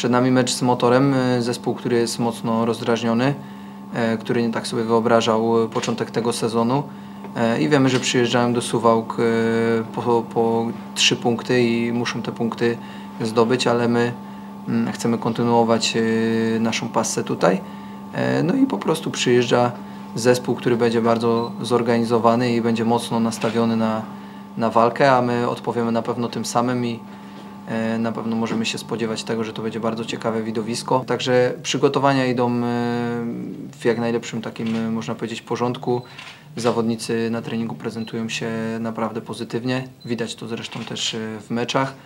Przed nami mecz z Motorem, zespół, który jest mocno rozdrażniony, który nie tak sobie wyobrażał początek tego sezonu. I wiemy, że przyjeżdżają do Suwałk po 3 punkty i muszą te punkty zdobyć, ale my chcemy kontynuować naszą passę tutaj. No i po prostu przyjeżdża zespół, który będzie bardzo zorganizowany i będzie mocno nastawiony na walkę, a my odpowiemy na pewno tym samym i na pewno możemy się spodziewać tego, że to będzie bardzo ciekawe widowisko. Także przygotowania idą w jak najlepszym takim, można powiedzieć, porządku. Zawodnicy na treningu prezentują się naprawdę pozytywnie. Widać to zresztą też w meczach.